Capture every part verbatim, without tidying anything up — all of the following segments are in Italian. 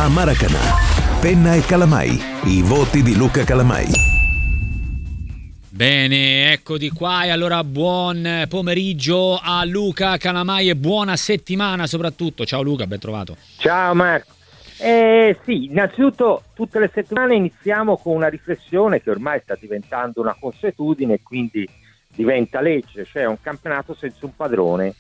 a Maracanã. Penna e Calamai, i voti di Luca Calamai. Bene, eccoti qua, e allora buon pomeriggio a Luca Calamai e buona settimana soprattutto. Ciao Luca, ben trovato. Ciao Marco. Eh, sì, innanzitutto tutte le settimane iniziamo con una riflessione che ormai sta diventando una consuetudine e quindi diventa legge, cioè un campionato senza un padrone,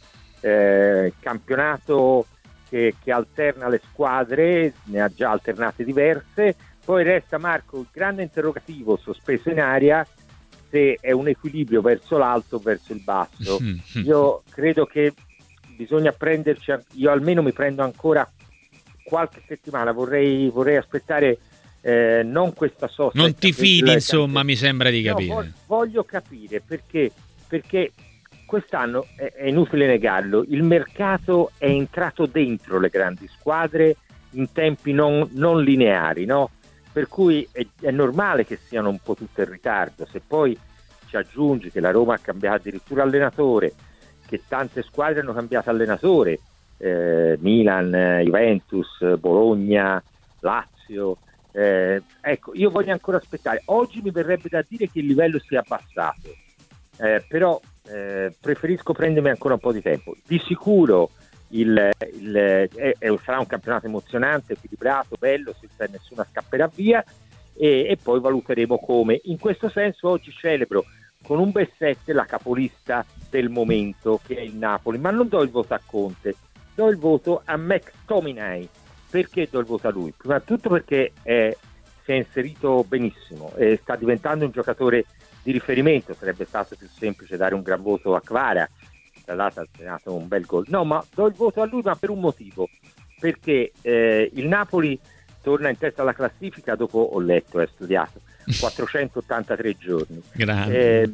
eh, campionato che, che alterna le squadre, ne ha già alternate diverse, poi resta, Marco, il grande interrogativo sospeso in aria se è un equilibrio verso l'alto o verso il basso. Io credo che bisogna prenderci, io almeno mi prendo ancora qualche settimana, vorrei, vorrei aspettare eh, non questa sosta. Non ti fidi, insomma, mi sembra di capire. No, voglio, voglio capire perché, perché quest'anno, è, è inutile negarlo, il mercato è entrato dentro le grandi squadre in tempi non, non lineari, no? Per cui è, è normale che siano un po' tutte in ritardo. Se poi ci aggiungi che la Roma ha cambiato addirittura allenatore, che tante squadre hanno cambiato allenatore, eh, Milan, Juventus, Bologna, Lazio, eh, ecco, io voglio ancora aspettare. Oggi mi verrebbe da dire che il livello si è abbassato, eh, però eh, preferisco prendermi ancora un po' di tempo. Di sicuro il, il, è, è, sarà un campionato emozionante, equilibrato, bello, senza nessuna scapperà via, e, e poi valuteremo come. In questo senso oggi celebro con un bel sette la capolista del momento, che è il Napoli, ma non do il voto a Conte, do il voto a McTominay. Perché do il voto a lui? Prima di tutto perché è, si è inserito benissimo e sta diventando un giocatore di riferimento. Sarebbe stato più semplice dare un gran voto a Kvara, tra l'altro ha segnato un bel gol. No, ma do il voto a lui, ma per un motivo, perché eh, il Napoli torna in testa alla classifica dopo, ho letto e studiato, quattrocentottantatré giorni. Eh,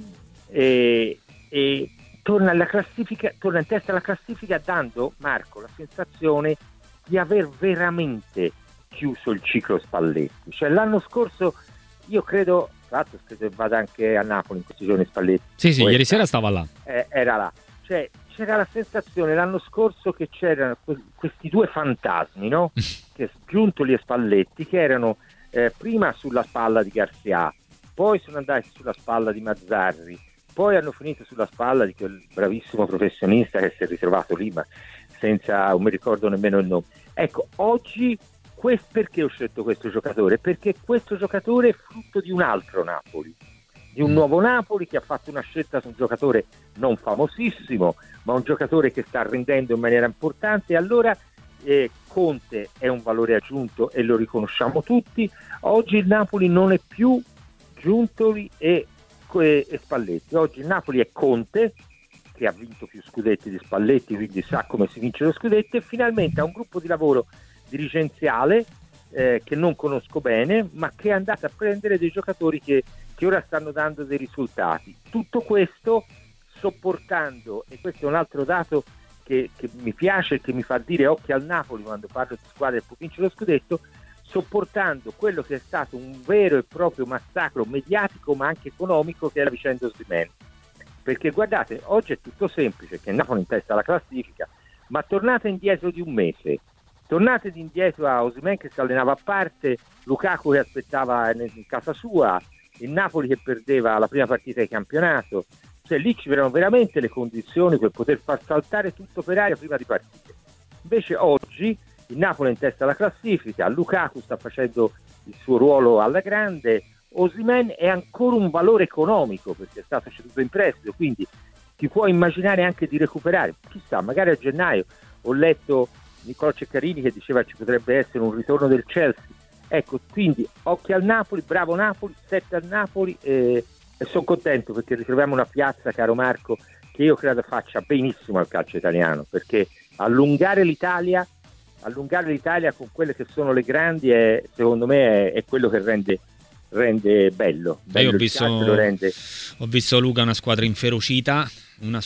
e, e torna alla classifica, torna in testa alla classifica dando, Marco, la sensazione di aver veramente chiuso il ciclo Spalletti. Cioè l'anno scorso io credo, tra l'altro credo che vada anche a Napoli in questi giorni Spalletti. Sì, sì, ieri sera stava là. Eh, era là. Cioè c'era la sensazione l'anno scorso che c'erano questi due fantasmi, no? Che Giuntoli e Spalletti, che erano eh, prima sulla spalla di Garcia, poi sono andati sulla spalla di Mazzarri, poi hanno finito sulla spalla di quel bravissimo professionista che si è ritrovato lì, ma senza, non mi ricordo nemmeno il nome. Ecco, oggi quest, perché ho scelto questo giocatore? Perché questo giocatore è frutto di un altro Napoli, di un nuovo Napoli che ha fatto una scelta su un giocatore non famosissimo, ma un giocatore che sta rendendo in maniera importante. Allora eh, Conte è un valore aggiunto e lo riconosciamo tutti. Oggi il Napoli non è più Giuntoli e, e, e Spalletti, oggi il Napoli è Conte, che ha vinto più scudetti di Spalletti, quindi sa come si vince lo scudetto, e finalmente ha un gruppo di lavoro dirigenziale eh, che non conosco bene, ma che è andato a prendere dei giocatori che, che ora stanno dando dei risultati. Tutto questo sopportando, e questo è un altro dato che, che mi piace e che mi fa dire occhio al Napoli quando parlo di squadre che può vincere lo scudetto, sopportando quello che è stato un vero e proprio massacro mediatico ma anche economico, che è la vicenda Osimhen. Perché guardate, oggi è tutto semplice, che Napoli in testa alla classifica, ma tornate indietro di un mese, tornate indietro a Osimhen che si allenava a parte, Lukaku che aspettava in casa sua, il Napoli che perdeva la prima partita di campionato, cioè lì ci erano veramente le condizioni per poter far saltare tutto per aria prima di partire. Invece oggi il Napoli è in testa alla classifica, Lukaku sta facendo il suo ruolo alla grande, Osimhen è ancora un valore economico perché è stato ceduto in prestito, quindi ti puoi immaginare anche di recuperare, chissà, magari a gennaio. Ho letto Nicolò Ceccarini che diceva ci potrebbe essere un ritorno del Chelsea. Ecco, quindi occhi al Napoli, bravo Napoli, sette al Napoli, e, e sono contento perché ritroviamo una piazza, caro Marco, che io credo faccia benissimo al calcio italiano, perché allungare l'Italia allungare l'Italia con quelle che sono le grandi è, secondo me è, è quello che rende rende bello, bello. Io ho visto, lo rende. ho visto Luca una squadra inferocita, una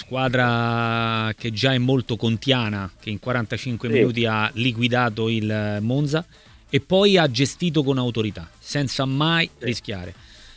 squadra che già è molto contiana, che in quarantacinque sì. minuti ha liquidato il Monza e poi ha gestito con autorità senza mai sì. rischiare.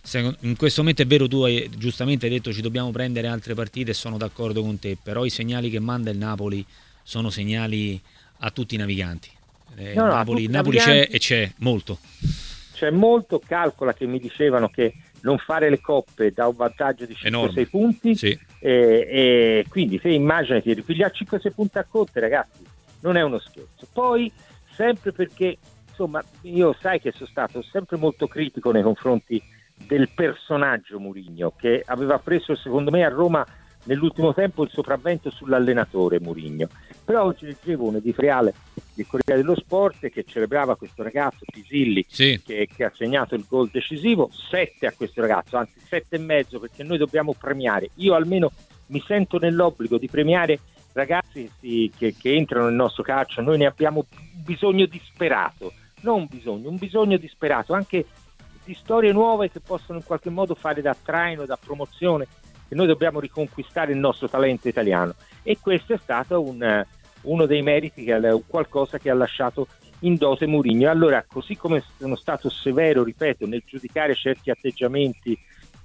In questo momento è vero, tu hai giustamente hai detto ci dobbiamo prendere altre partite e sono d'accordo con te, però i segnali che manda il Napoli sono segnali a tutti i naviganti. Eh, No, no, Napoli, tutti Napoli c'è naviganti. e c'è molto. C'è molto, calcola che mi dicevano che non fare le coppe dà un vantaggio di cinque sei Enorme. punti, Sì. e, e quindi se immaginati ripigliare cinque sei punti a Conte, ragazzi, non è uno scherzo. Poi sempre perché insomma io sai che sono stato sempre molto critico nei confronti del personaggio Mourinho, che aveva preso secondo me a Roma nell'ultimo tempo il sopravvento sull'allenatore Mourinho. Però oggi leggevo un editoriale del Corriere dello Sport che celebrava questo ragazzo Pisilli, Sì. che, che ha segnato il gol decisivo. Sette a questo ragazzo, anzi sette e mezzo, perché noi dobbiamo premiare. Io almeno mi sento nell'obbligo di premiare ragazzi sì, che, che entrano nel nostro calcio. Noi ne abbiamo un bisogno disperato, non un bisogno, un bisogno disperato anche di storie nuove che possono in qualche modo fare da traino, da promozione, che noi dobbiamo riconquistare il nostro talento italiano, e questo è stato un, uno dei meriti, che qualcosa che ha lasciato in dote Mourinho. Allora, così come sono stato severo, ripeto, nel giudicare certi atteggiamenti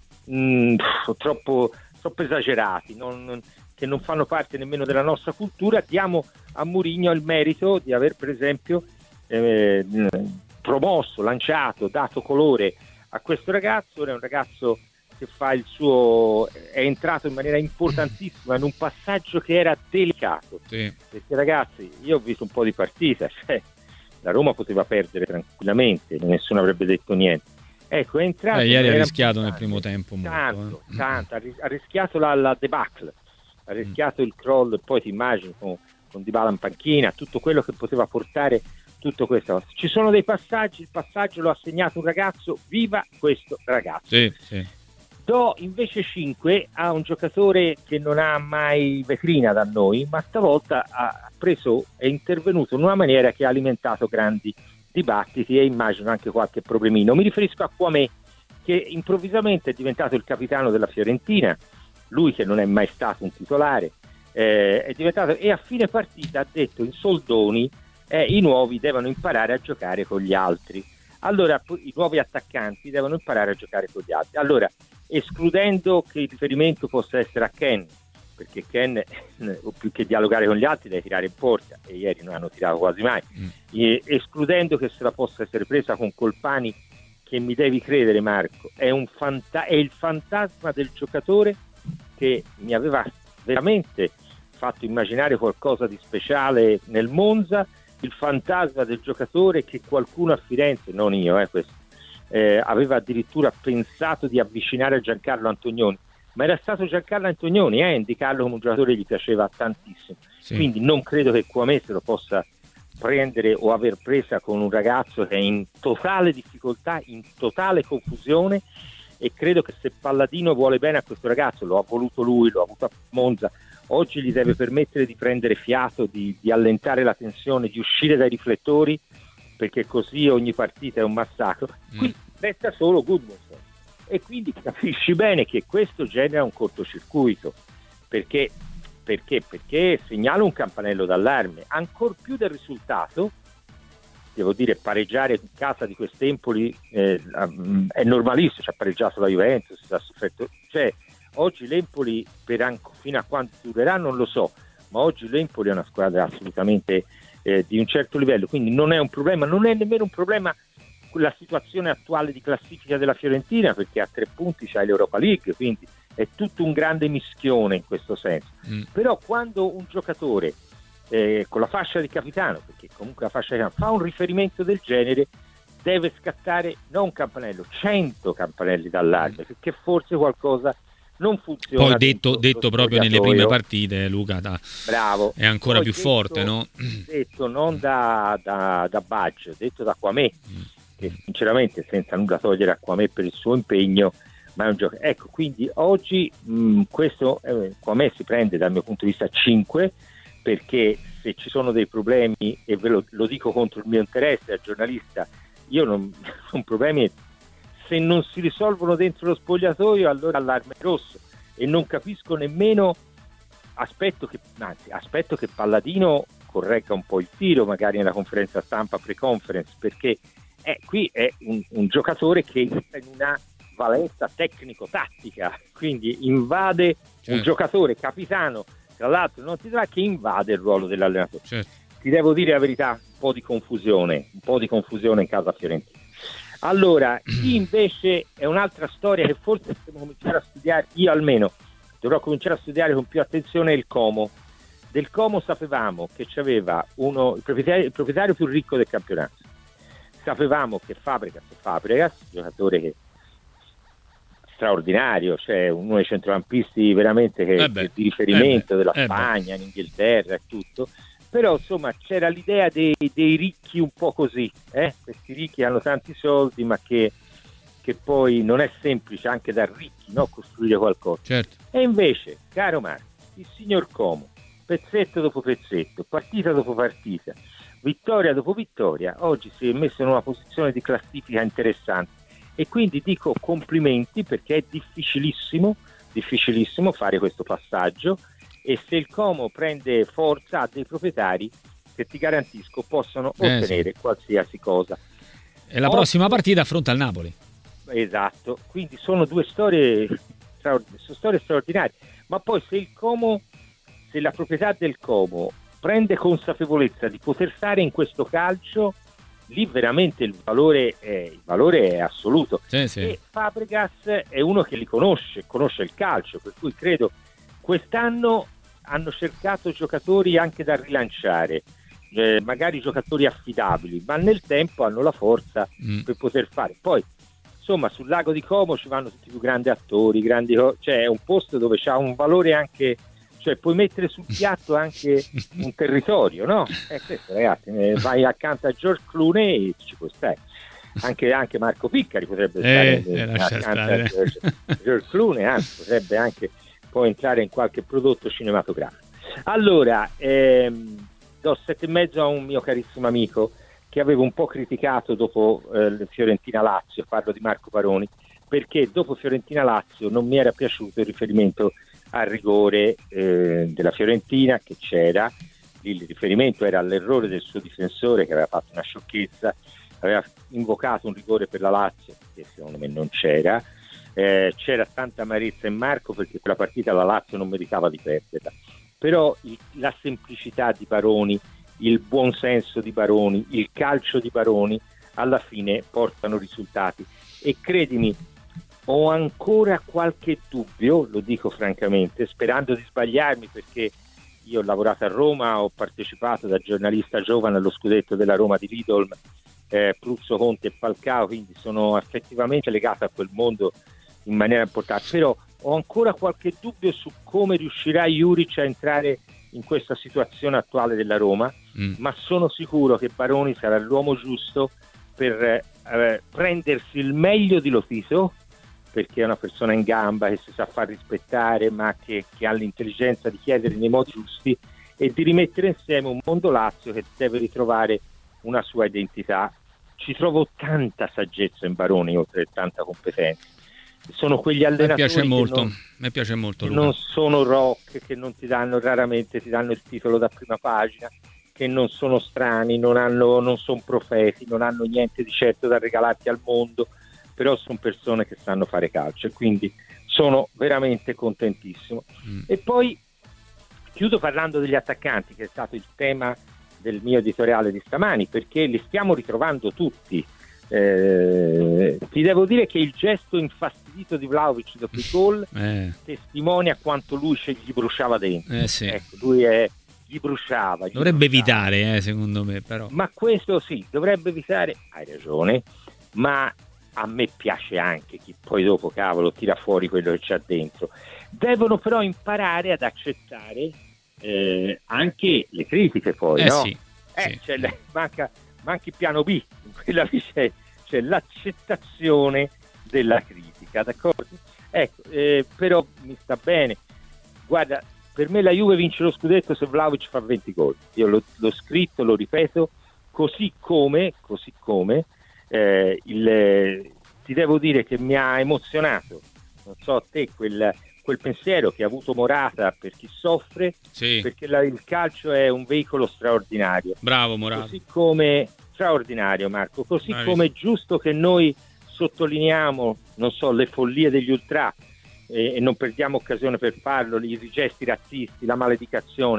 mh, troppo, troppo esagerati, non, che non fanno parte nemmeno della nostra cultura, diamo a Mourinho il merito di aver per esempio eh, promosso, lanciato, dato colore a questo ragazzo. È un ragazzo che fa il suo, è entrato in maniera importantissima in un passaggio che era delicato, Sì. perché ragazzi, io ho visto un po' di partita, cioè, la Roma poteva perdere tranquillamente, nessuno avrebbe detto niente. Ecco, è entrato. Beh, ieri ha era rischiato nel primo tempo molto, tanto, eh. tanto, ha, ris- ha rischiato la, la debacle, ha rischiato mm. il crollo, e poi ti immagini con, con Dybala in panchina, tutto quello che poteva portare tutto questo. Ci sono dei passaggi, il passaggio lo ha segnato un ragazzo, viva questo ragazzo. Sì, sì. Do invece cinque a un giocatore che non ha mai vetrina da noi, ma stavolta ha preso, è intervenuto in una maniera che ha alimentato grandi dibattiti e immagino anche qualche problemino. Mi riferisco a Kouamé, che improvvisamente è diventato il capitano della Fiorentina, lui che non è mai stato un titolare, eh, è diventato, e a fine partita ha detto in soldoni eh, i nuovi devono imparare a giocare con gli altri. Allora i nuovi attaccanti devono imparare a giocare con gli altri. Allora, escludendo che il riferimento possa essere a Ken, perché Ken o più che dialogare con gli altri deve tirare in porta, e ieri non hanno tirato quasi mai, mm. e, escludendo che se la possa essere presa con Colpani, che mi devi credere Marco, è, un fanta- è il fantasma del giocatore che mi aveva veramente fatto immaginare qualcosa di speciale nel Monza, il fantasma del giocatore che qualcuno a Firenze, non io, eh, questo, eh, aveva addirittura pensato di avvicinare a Giancarlo Antonioni, ma era stato Giancarlo Antonioni a eh, indicarlo come un giocatore che gli piaceva tantissimo. Sì. Quindi non credo che Kouamé se lo possa prendere o aver presa con un ragazzo che è in totale difficoltà, in totale confusione, e credo che se Palladino vuole bene a questo ragazzo, lo ha voluto lui, lo ha avuto a Monza, oggi gli deve permettere di prendere fiato, di, di allentare la tensione, di uscire dai riflettori, perché così ogni partita è un massacro. Qui resta solo Gudmundsson, e quindi capisci bene che questo genera un cortocircuito, perché perché perché segnala un campanello d'allarme, ancor più del risultato. Devo dire, pareggiare in casa di quest'Empoli eh, è normalissimo, ci ha pareggiato la Juventus, ha sofferto, cioè oggi l'Empoli per anco, fino a quanto durerà non lo so, ma oggi l'Empoli è una squadra assolutamente eh, di un certo livello, quindi non è un problema, non è nemmeno un problema la situazione attuale di classifica della Fiorentina, perché a tre punti c'hai l'Europa League, quindi è tutto un grande mischione in questo senso. Mm. Però quando un giocatore eh, con la fascia di capitano, perché comunque la fascia di capitano fa un riferimento del genere, deve scattare non un campanello, cento campanelli d'allarme, mm. perché forse qualcosa non funziona. Poi detto, detto proprio nelle prime partite, Luca, da, bravo, è ancora poi più detto, forte, no? Detto non da, da, da Baggio, detto da Kouamé, mm. che sinceramente, senza nulla togliere a Kouamé per il suo impegno, ma è un gioco. Ecco, quindi oggi mh, questo eh, Kouamé si prende dal mio punto di vista cinque, perché se ci sono dei problemi, e ve lo, lo dico contro il mio interesse da giornalista, io non ho problemi, se non si risolvono dentro lo spogliatoio allora allarme rosso, e non capisco nemmeno, aspetto che anzi aspetto che Palladino corregga un po' il tiro magari nella conferenza stampa pre-conference, perché eh, qui è un, un giocatore che è in una valenza tecnico-tattica, quindi invade, certo, un giocatore capitano, tra l'altro non ti dà, che invade il ruolo dell'allenatore. Certo. Ti devo dire la verità, po' di confusione, un po' di confusione in casa fiorentina. Allora, invece è un'altra storia che forse devo cominciare a studiare, io almeno dovrò cominciare a studiare con più attenzione, il Como. Del Como sapevamo che c'aveva uno, il proprietario, il proprietario più ricco del campionato. Sapevamo che Fabregas Fabregas, giocatore che straordinario, cioè uno dei centrocampisti veramente che, eh beh, che di riferimento eh della beh, Spagna, in Inghilterra e tutto. Però insomma c'era l'idea dei, dei ricchi un po' così, eh? Questi ricchi hanno tanti soldi, ma che, che poi non è semplice anche da ricchi, no? Costruire qualcosa. Certo. E invece, caro Marco, il signor Como, pezzetto dopo pezzetto, partita dopo partita, vittoria dopo vittoria, oggi si è messo in una posizione di classifica interessante, e quindi dico complimenti, perché è difficilissimo, difficilissimo fare questo passaggio. E se il Como prende forza, ha dei proprietari che ti garantisco possono ottenere eh, sì. qualsiasi cosa. E la Oggi, prossima partita affronta il Napoli. Esatto, quindi sono due storie, sono storie straordinarie. Ma poi se il Como, se la proprietà del Como prende consapevolezza di poter stare in questo calcio, lì veramente il valore è, il valore è assoluto. Sì, sì. E Fabregas è uno che li conosce, conosce il calcio, per cui credo quest'anno hanno cercato giocatori anche da rilanciare, eh, magari giocatori affidabili, ma nel tempo hanno la forza mm. per poter fare. Poi insomma sul lago di Como ci vanno tutti i più grandi attori, grandi, cioè è un posto dove c'ha un valore anche, cioè puoi mettere sul piatto anche un territorio, no? Eh, questo, ragazzi, eh, vai accanto a George Clooney e ci puoi stare. Anche, anche Marco Piccari potrebbe eh, stare eh, accanto stare. a George, George Clooney, anzi potrebbe anche poi entrare in qualche prodotto cinematografico. Allora, ehm, do sette e mezzo a un mio carissimo amico che avevo un po' criticato dopo eh, Fiorentina-Lazio, parlo di Marco Paroni, perché dopo Fiorentina-Lazio non mi era piaciuto il riferimento al rigore eh, della Fiorentina che c'era. Il riferimento era all'errore del suo difensore che aveva fatto una sciocchezza, aveva invocato un rigore per la Lazio che secondo me non c'era. Eh, c'era tanta amarezza in Marco perché quella partita la Lazio non meritava di perderla, però il, la semplicità di Baroni, il buon senso di Baroni, il calcio di Baroni alla fine portano risultati. E credimi, ho ancora qualche dubbio, lo dico francamente, sperando di sbagliarmi, perché io ho lavorato a Roma, ho partecipato da giornalista giovane allo scudetto della Roma di Lidolm, eh, Pruzzo, Conte e Falcao, quindi sono effettivamente legato a quel mondo in maniera importante, però ho ancora qualche dubbio su come riuscirà Juric a entrare in questa situazione attuale della Roma, mm. ma sono sicuro che Baroni sarà l'uomo giusto per eh, prendersi il meglio di Lotito, perché è una persona in gamba che si sa far rispettare, ma che, che ha l'intelligenza di chiedere nei modi giusti, e di rimettere insieme un mondo Lazio che deve ritrovare una sua identità. Ci trovo tanta saggezza in Baroni, oltre che tanta competenza. Sono quegli allenatori mi piace molto, che non, mi piace molto, che Luca. non sono rock, che non ti danno, raramente ti danno il titolo da prima pagina, che non sono strani, non hanno, non sono profeti, non hanno niente di certo da regalarti al mondo, però sono persone che sanno fare calcio, e quindi sono veramente contentissimo. Mm. E poi chiudo parlando degli attaccanti, che è stato il tema del mio editoriale di stamani, perché li stiamo ritrovando tutti. Eh, ti devo dire che il gesto infastidito di Vlahovic dopo il gol eh. testimonia quanto lui gli bruciava dentro. Eh sì. Ecco, lui è, gli bruciava. Gli dovrebbe bruciava. evitare, eh, secondo me, però. Ma questo sì, dovrebbe evitare, hai ragione, ma a me piace anche chi poi dopo, cavolo, tira fuori quello che c'ha dentro. Devono però imparare ad accettare eh, anche le critiche poi, eh, no? Sì, eh, sì. Cioè, manca, manca il piano B in quella vicenda, cioè l'accettazione della critica, d'accordo? Ecco, eh, però mi sta bene. Guarda, per me la Juve vince lo scudetto se Vlahovic fa venti gol. Io l'ho, l'ho scritto, lo ripeto, così come, così come eh, il, ti devo dire che mi ha emozionato, non so a te, quel, quel pensiero che ha avuto Morata per chi soffre, sì. perché la, il calcio è un veicolo straordinario. Bravo Morata. Così come straordinario, Marco, così Bravissimo. Come è giusto che noi sottolineiamo, non so, le follie degli ultra e, e non perdiamo occasione per farlo, i gesti razzisti, la maledicazione,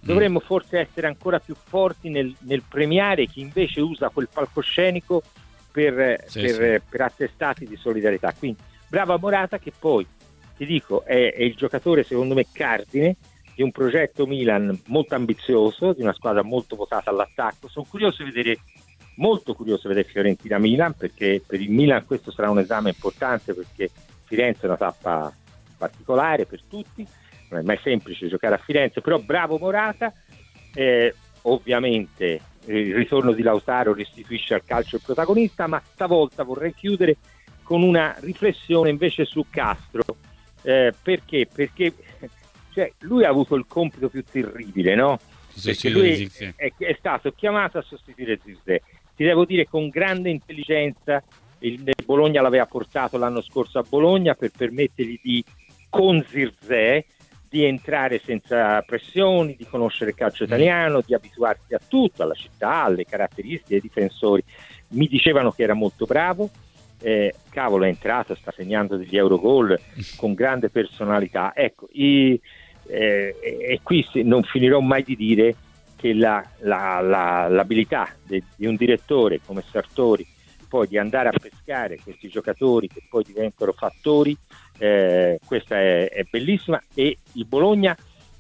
dovremmo mm. forse essere ancora più forti nel, nel premiare chi invece usa quel palcoscenico per, sì, per, sì. per attestati di solidarietà. Quindi brava Morata, che poi ti dico è, è il giocatore secondo me cardine di un progetto Milan molto ambizioso, di una squadra molto votata all'attacco. Sono curioso di vedere molto curioso di vedere Fiorentina-Milan, perché per il Milan questo sarà un esame importante, perché Firenze è una tappa particolare per tutti, non è mai semplice giocare a Firenze, però bravo Morata. Eh, ovviamente il ritorno di Lautaro restituisce al calcio il protagonista, ma stavolta vorrei chiudere con una riflessione invece su Castro. Eh, perché? Perché cioè, lui ha avuto il compito più terribile, no? Perché lui è, è stato chiamato a sostituire Zirkzee. Ti devo dire, con grande intelligenza, il Bologna l'aveva portato l'anno scorso a Bologna per permettergli di, con Zirkzee, di entrare senza pressioni, di conoscere il calcio italiano, di abituarsi a tutto, alla città, alle caratteristiche, ai difensori. Mi dicevano che era molto bravo. Eh, cavolo, è entrato, sta segnando degli Eurogol con grande personalità. Ecco, i, eh, e qui non finirò mai di dire che la, la, la, l'abilità de, di un direttore come Sartori poi di andare a pescare questi giocatori che poi diventano fattori, eh, questa è, è bellissima. E il Bologna,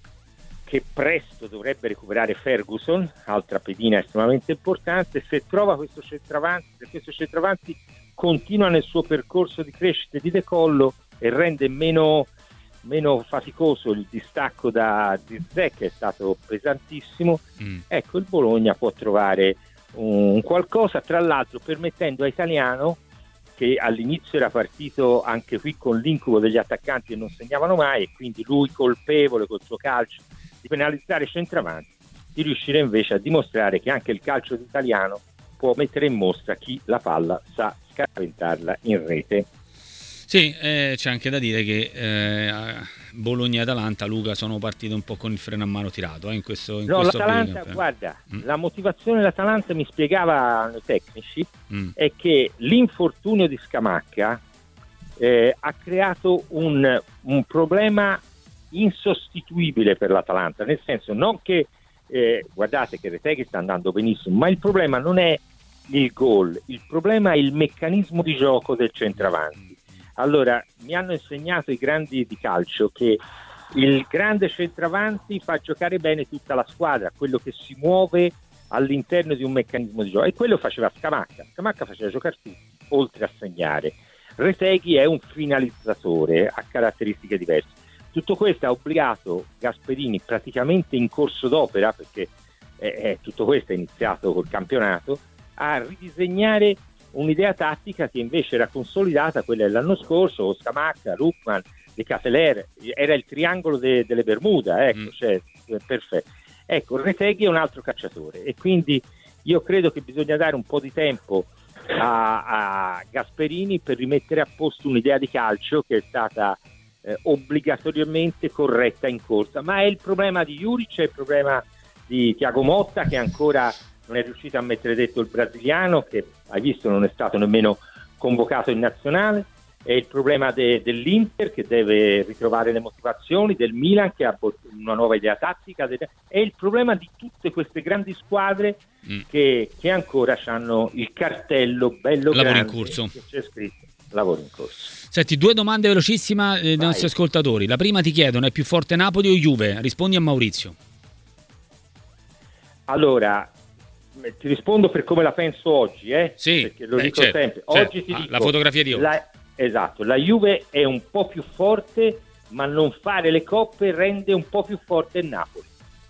che presto dovrebbe recuperare Ferguson, altra pedina estremamente importante, se trova questo centravanti, se questo centravanti continua nel suo percorso di crescita e di decollo e rende meno, meno faticoso il distacco da Zirkzee, che è stato pesantissimo, mm. ecco, il Bologna può trovare un qualcosa, tra l'altro permettendo a Italiano, che all'inizio era partito anche qui con l'incubo degli attaccanti che non segnavano mai, e quindi lui colpevole col suo calcio di penalizzare i centravanti, di riuscire invece a dimostrare che anche il calcio italiano può mettere in mostra chi la palla sa scaventarla in rete. Sì, eh, c'è anche da dire che eh, Bologna e Atalanta, Luca, sono partite un po' con il freno a mano tirato eh, in questo in no, questo l'Atalanta, periodo. guarda, mm. la motivazione dell'Atalanta, mi spiegavano i tecnici, mm. è che l'infortunio di Scamacca eh, ha creato un, un problema insostituibile per l'Atalanta, nel senso, non che eh, guardate che Retegui sta andando benissimo, ma il problema non è il gol, il problema è il meccanismo di gioco del centravanti. Allora, mi hanno insegnato i grandi di calcio che il grande centravanti fa giocare bene tutta la squadra, quello che si muove all'interno di un meccanismo di gioco, e quello faceva Scamacca. Scamacca faceva giocare tutti, oltre a segnare. Retegui è un finalizzatore, ha caratteristiche diverse. Tutto questo ha obbligato Gasperini praticamente in corso d'opera, perché eh, eh, tutto questo è iniziato col campionato, a ridisegnare un'idea tattica che invece era consolidata, quella dell'anno scorso, Scamacca, Lookman, De Cateler, era il triangolo de, delle Bermuda, ecco, mm. cioè, perfetto. Ecco, Retegui è un altro calciatore, e quindi io credo che bisogna dare un po' di tempo a, a Gasperini per rimettere a posto un'idea di calcio che è stata eh, obbligatoriamente corretta in corsa. Ma è il problema di Juric, è il problema di Thiago Motta, che ancora non è riuscito a mettere detto il brasiliano, che hai visto non è stato nemmeno convocato in nazionale, è il problema de, dell'Inter, che deve ritrovare le motivazioni, del Milan, che ha una nuova idea tattica, è il problema di tutte queste grandi squadre mm. che, che ancora hanno il cartello bello lavoro grande in corso, che c'è scritto lavoro in corso. Senti, due domande velocissime dei Vai. nostri ascoltatori. La prima ti chiedono: è più forte Napoli o Juve? Rispondi a Maurizio. Allora, ti rispondo per come la penso oggi, eh? Sì, perché lo beh, dico certo, sempre. certo. Oggi ti ah, dico, la fotografia di oggi. La, esatto, la Juve è un po' più forte, ma non fare le coppe rende un po' più forte il Napoli.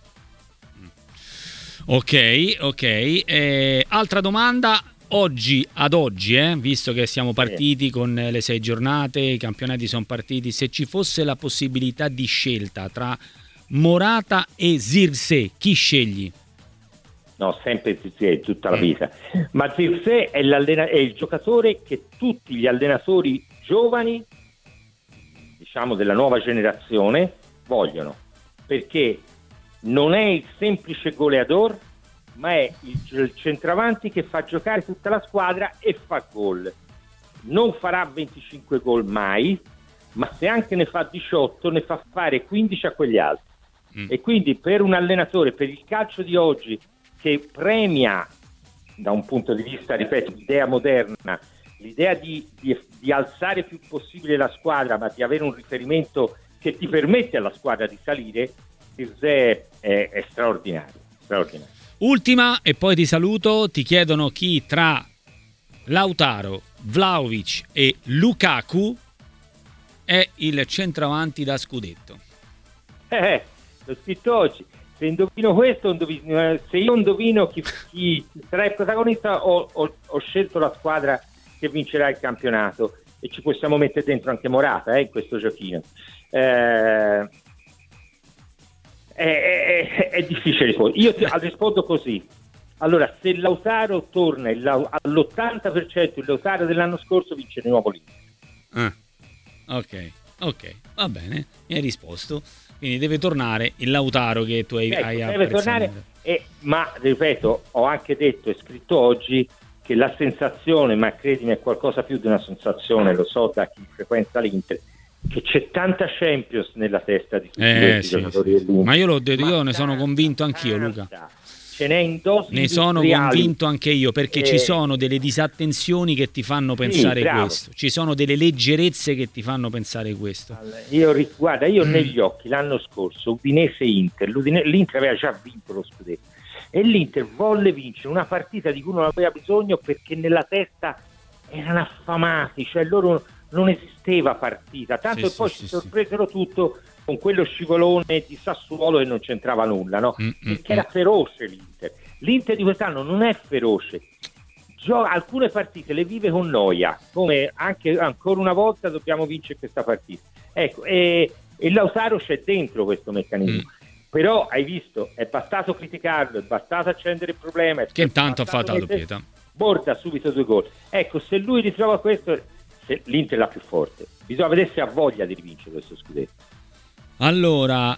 Ok, ok. Eh, altra domanda. Oggi, ad oggi, eh, visto che siamo partiti sì. con le sei giornate, i campionati sono partiti, se ci fosse la possibilità di scelta tra Morata e Zirkzee, chi scegli? No, sempre Zirkzee tutta la vita, ma Zirkzee è, è il giocatore che tutti gli allenatori giovani, diciamo della nuova generazione, vogliono, perché non è il semplice goleador, ma è il, il centravanti che fa giocare tutta la squadra e fa gol. Non farà venticinque gol mai, ma se anche ne fa diciotto, ne fa fare quindici a quegli altri. Mm. E quindi per un allenatore, per il calcio di oggi, che premia da un punto di vista, ripeto, l'idea moderna, l'idea di, di, di alzare il più possibile la squadra, ma di avere un riferimento che ti permette alla squadra di salire, Zirkzee è, è straordinario, straordinario. Ultima, e poi ti saluto. Ti chiedono chi tra Lautaro, Vlahovic e Lukaku è il centravanti da scudetto. Eh, l'ho scritto oggi. Se indovino questo, indovino, se io indovino chi, chi sarà il protagonista, ho, ho, ho scelto la squadra che vincerà il campionato, e ci possiamo mettere dentro anche Morata eh, in questo giochino. Eh, è, è, è difficile rispondere. Io ti, rispondo così. Allora, se Lautaro torna il, all'ottanta per cento il Lautaro dell'anno scorso, vince di nuovo l'Inter. Ah, ok, ok, va bene, mi hai risposto. Quindi deve tornare il Lautaro che tu hai, ecco, hai deve tornare, e, ma ripeto, ho anche detto e scritto oggi che la sensazione, ma credimi è qualcosa più di una sensazione, lo so da chi frequenta l'Inter, che c'è tanta Champions nella testa di tutti eh, questi sì, giocatori sì, dell'Inter. Ma io l'ho detto, io ma ne sono tanta, convinto anch'io, Luca. Tanta. Ce n'è in dosi Ne sono convinto anche io, perché eh, ci sono delle disattenzioni che ti fanno pensare sì, questo, ci sono delle leggerezze che ti fanno pensare questo. Io, guarda, io mm. negli occhi l'anno scorso Udinese-Inter, l'Inter aveva già vinto lo scudetto e l'Inter volle vincere una partita di cui non aveva bisogno, perché nella testa erano affamati, cioè loro non esisteva partita, tanto sì, che poi sì, si sì, sorpresero tutto con quello scivolone di Sassuolo che non c'entrava nulla, no? Mm, perché mm, era feroce l'Inter. L'Inter di quest'anno non è feroce, Gio- alcune partite le vive con noia, come anche ancora una volta dobbiamo vincere questa partita. Ecco, e, e Lautaro c'è dentro questo meccanismo. Mm. Però hai visto, è bastato criticarlo, è bastato accendere il problema, è che intanto ha fatto la mettere... doppietta. Borda subito due gol. Ecco, se lui ritrova questo, se l'Inter è la più forte. Bisogna vedere se ha voglia di rivincere questo scudetto. Allora,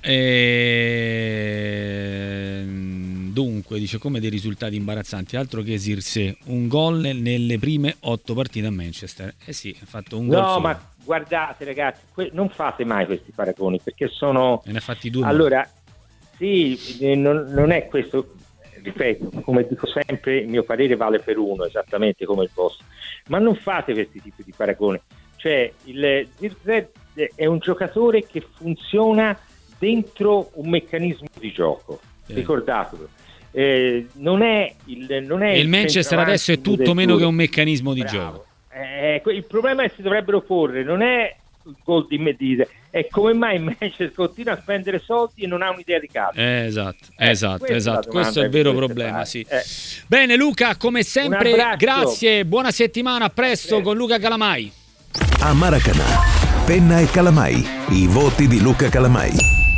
eh, dunque, dice come dei risultati imbarazzanti, altro che Zirkzee, un gol nelle prime otto partite a Manchester. Eh sì, ha fatto un gol. No, solo. ma guardate ragazzi, que- non fate mai questi paragoni, perché sono... Ne ha fatti due. Allora, sì, non, non è questo, ripeto, come dico sempre, il mio parere vale per uno, esattamente come il vostro, ma non fate questi tipi di paragoni. Cioè, il Zirkzee è un giocatore che funziona dentro un meccanismo di gioco, eh. ricordatelo. Eh, non è il, non è il, il Manchester adesso è tutto meno che un meccanismo di Bravo. gioco. Eh, il problema è che si dovrebbero porre, non è il gol di Medide, è come mai il Manchester continua a spendere soldi e non ha un'idea di calcio. Eh, esatto, eh, esatto, esatto. Questo è il vero problema, sì. Eh. Bene Luca, come sempre, grazie, buona settimana, a presto eh. con Luca Calamai. A Maracanã, Penna e Calamai, i voti di Luca Calamai.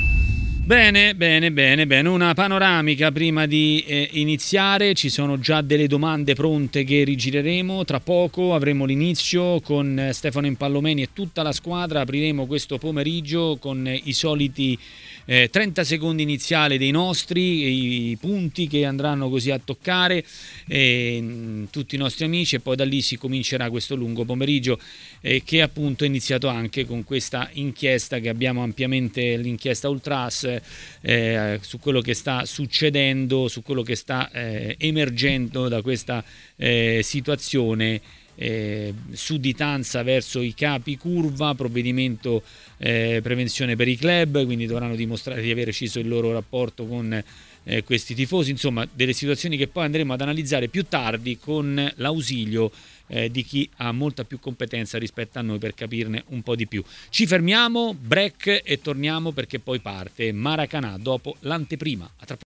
Bene, bene, bene, bene. Una panoramica prima di eh, iniziare. Ci sono già delle domande pronte che rigireremo. Tra poco avremo l'inizio con eh, Stefano Impallomeni e tutta la squadra. Apriremo questo pomeriggio con eh, i soliti eh, trenta secondi iniziali dei nostri, i punti che andranno così a toccare eh, mh, tutti i nostri amici, e poi da lì si comincerà questo lungo pomeriggio eh, che appunto è iniziato anche con questa inchiesta che abbiamo ampiamente, l'inchiesta Ultras, Eh, su quello che sta succedendo, su quello che sta eh, emergendo da questa eh, situazione, eh, sudditanza verso i capi curva, provvedimento eh, prevenzione per i club, quindi dovranno dimostrare di aver reciso il loro rapporto con eh, questi tifosi, insomma delle situazioni che poi andremo ad analizzare più tardi con l'ausilio Eh, di chi ha molta più competenza rispetto a noi per capirne un po' di più. Ci fermiamo, break, e torniamo perché poi parte Maracanã dopo l'anteprima. A tra